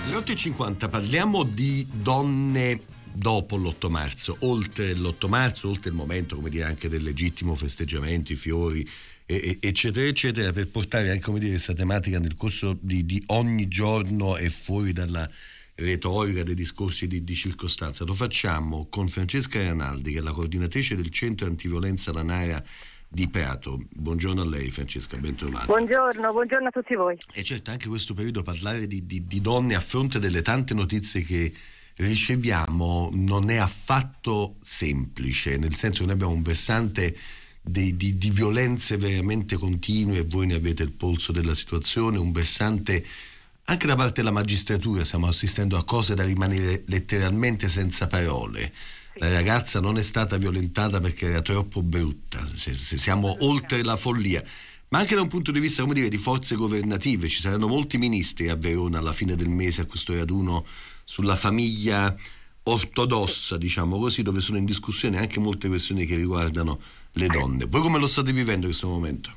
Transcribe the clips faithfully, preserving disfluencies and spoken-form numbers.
Le otto e cinquanta parliamo di donne dopo l'otto marzo, oltre l'otto marzo, oltre il momento, come dire, anche del legittimo festeggiamento, i fiori, e, e, eccetera, eccetera, per portare anche, come dire, questa tematica nel corso di, di ogni giorno e fuori dalla retorica dei discorsi di, di circostanza. Lo facciamo con Francesca Ranaldi, che è la coordinatrice del Centro Antiviolenza Lanara di Prato. Buongiorno a lei, Francesca, ben trovata. Buongiorno, buongiorno a tutti voi. E certo, anche questo periodo parlare di, di, di donne a fronte delle tante notizie che riceviamo non è affatto semplice, nel senso che noi abbiamo un versante di, di, di violenze veramente continue, e voi ne avete il polso della situazione, un versante anche da parte della magistratura, stiamo assistendo a cose da rimanere letteralmente senza parole. La ragazza non è stata violentata perché era troppo brutta, se, se siamo oltre la follia, ma anche da un punto di vista, come dire, di forze governative. Ci saranno molti ministri a Verona alla fine del mese a questo raduno sulla famiglia ortodossa, diciamo così, dove sono in discussione anche molte questioni che riguardano le donne. Voi come lo state vivendo in questo momento?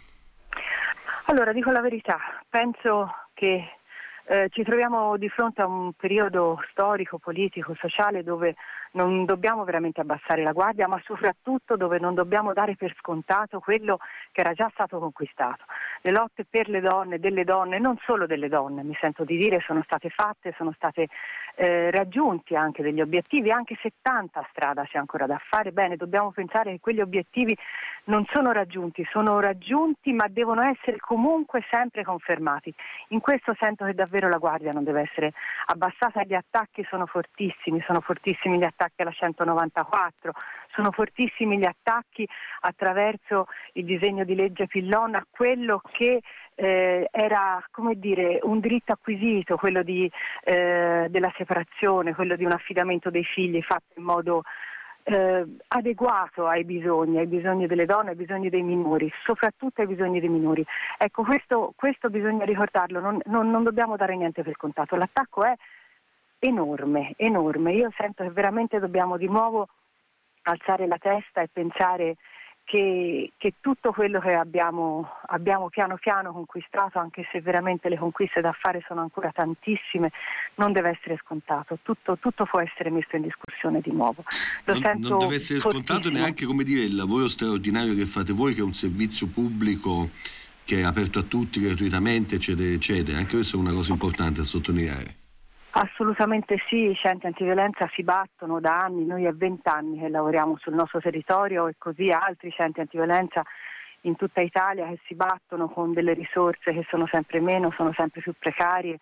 Allora, dico la verità, penso che eh, ci troviamo di fronte a un periodo storico, politico, sociale dove non dobbiamo veramente abbassare la guardia, ma soprattutto dove non dobbiamo dare per scontato quello che era già stato conquistato. Le lotte per le donne, delle donne, non solo delle donne, mi sento di dire, sono state fatte, sono state eh, raggiunti anche degli obiettivi, anche se tanta strada c'è ancora da fare. Bene, dobbiamo pensare che quegli obiettivi non sono raggiunti, sono raggiunti ma devono essere comunque sempre confermati. In questo sento che davvero la guardia non deve essere abbassata, gli attacchi sono fortissimi, sono fortissimi gli attacchi alla centonovantaquattro, sono fortissimi gli attacchi attraverso il disegno di legge Pillon a quello che eh, era, come dire, un diritto acquisito, quello di, eh, della separazione, quello di un affidamento dei figli fatto in modo eh, adeguato ai bisogni, ai bisogni delle donne, ai bisogni dei minori, soprattutto ai bisogni dei minori. Ecco, questo, questo bisogna ricordarlo, non, non, non dobbiamo dare niente per contato. L'attacco è enorme, enorme. Io sento che veramente dobbiamo di nuovo alzare la testa e pensare che, che tutto quello che abbiamo, abbiamo piano piano conquistato, anche se veramente le conquiste da fare sono ancora tantissime, non deve essere scontato. Tutto, tutto può essere messo in discussione di nuovo. Lo non, sento non deve essere scontato fortissimo. Neanche, come dire, il lavoro straordinario che fate voi, che è un servizio pubblico che è aperto a tutti gratuitamente, eccetera, eccetera. Anche questo è una cosa importante da sottolineare. Assolutamente sì, i centri antiviolenza si battono da anni, noi è vent'anni che lavoriamo sul nostro territorio e così altri centri antiviolenza in tutta Italia che si battono con delle risorse che sono sempre meno, sono sempre più precarie,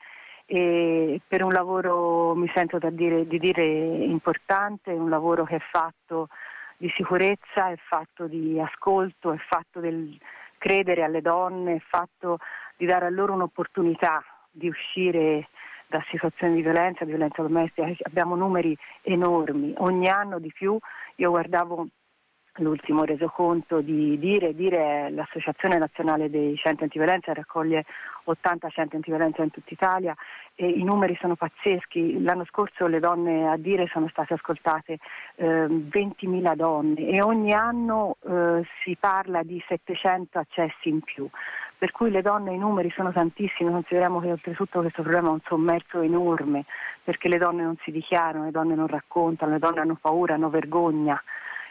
e per un lavoro, mi sento da dire, di dire importante, un lavoro che è fatto di sicurezza, è fatto di ascolto, è fatto del credere alle donne, è fatto di dare a loro un'opportunità di uscire da situazioni di violenza, di violenza domestica. Abbiamo numeri enormi, ogni anno di più. Io guardavo l'ultimo resoconto di Dire, Dire è l'Associazione Nazionale dei Centri Antiviolenza, raccoglie ottanta centri antiviolenza in tutta Italia e i numeri sono pazzeschi. L'anno scorso le donne a Dire sono state ascoltate eh, ventimila donne e ogni anno eh, si parla di settecento accessi in più. Per cui le donne, i numeri sono tantissimi, consideriamo che oltretutto questo problema è un sommerso enorme, perché le donne non si dichiarano, le donne non raccontano, le donne hanno paura, hanno vergogna,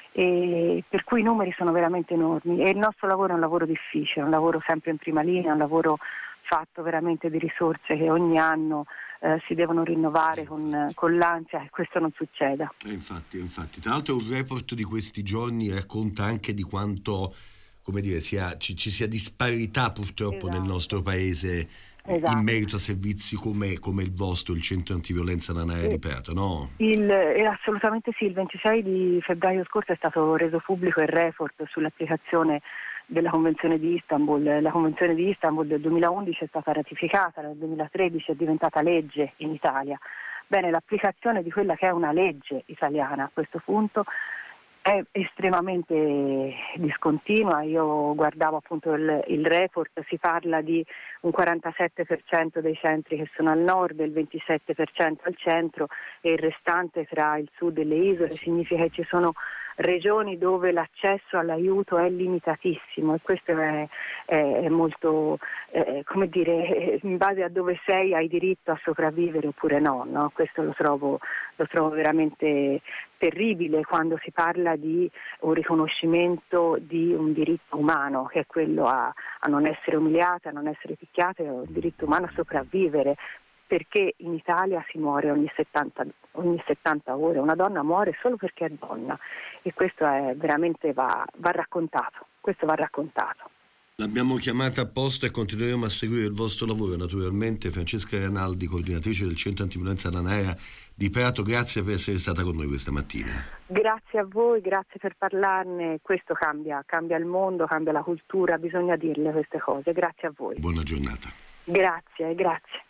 e per cui i numeri sono veramente enormi e il nostro lavoro è un lavoro difficile, un lavoro sempre in prima linea, un lavoro fatto veramente di risorse che ogni anno eh, si devono rinnovare con, con l'ansia che questo non succeda. E infatti, infatti, tra l'altro un report di questi giorni racconta anche di quanto, come dire, sia, ci, ci sia disparità purtroppo Esatto. nel nostro paese eh, Esatto. in merito a servizi come, come il vostro, il Centro Antiviolenza Lanara di Prato, no? Il, eh, assolutamente sì, il ventisei di febbraio scorso è stato reso pubblico il report sull'applicazione della Convenzione di Istanbul. La Convenzione di Istanbul del duemilaundici è stata ratificata, nel duemilatredici è diventata legge in Italia. Bene, l'applicazione di quella che è una legge italiana a questo punto è estremamente discontinua. Io guardavo appunto il, il report, si parla di un quarantasette per cento dei centri che sono al nord, il ventisette per cento al centro e il restante tra il sud e le isole. Significa che ci sono regioni dove l'accesso all'aiuto è limitatissimo e questo è, è, è molto, eh, come dire, in base a dove sei hai diritto a sopravvivere oppure no, no? Questo lo trovo, lo trovo veramente terribile quando si parla di un riconoscimento di un diritto umano, che è quello a, a non essere umiliata, a non essere picchiata, è un diritto umano a sopravvivere, perché in Italia si muore ogni settanta, ogni settanta ore, una donna muore solo perché è donna e questo è veramente va, va raccontato, questo va raccontato. L'abbiamo chiamata apposta e continueremo a seguire il vostro lavoro naturalmente. Francesca Ranaldi, coordinatrice del Centro Antiviolenza Nanaera di Prato, grazie per essere stata con noi questa mattina. Grazie a voi, grazie per parlarne, questo cambia, cambia il mondo, cambia la cultura, bisogna dirle queste cose, grazie a voi. Buona giornata. Grazie, grazie.